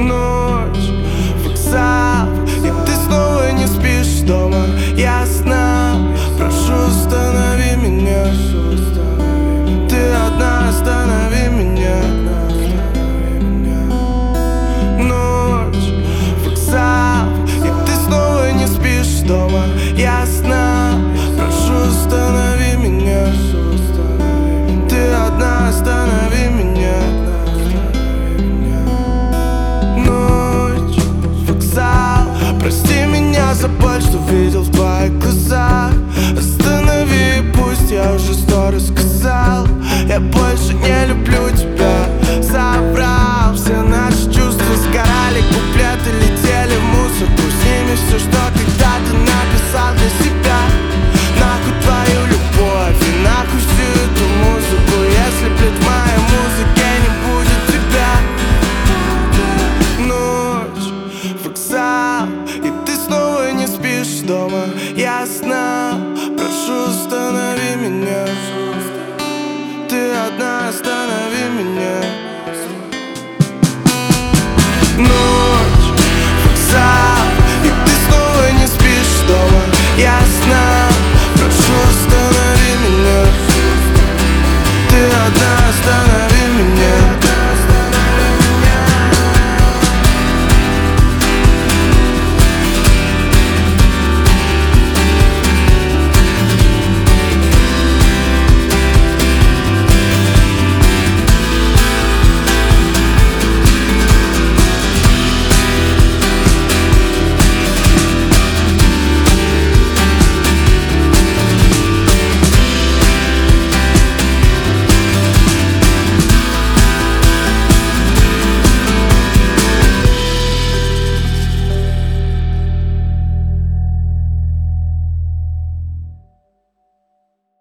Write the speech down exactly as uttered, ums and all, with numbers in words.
Ночь, вокзал, и ты снова не спишь дома. Ясно, прошу, останови меня. Ты одна, останови меня. Ночь, вокзал, и ты снова не спишь дома. Ясно, прошу, останови меня. Ты одна, останови меня. Ночь, вокзал, прости меня за боль, что видел в твоих глазах. Останови, пусть я уже сто раз сказал, я больше не люблю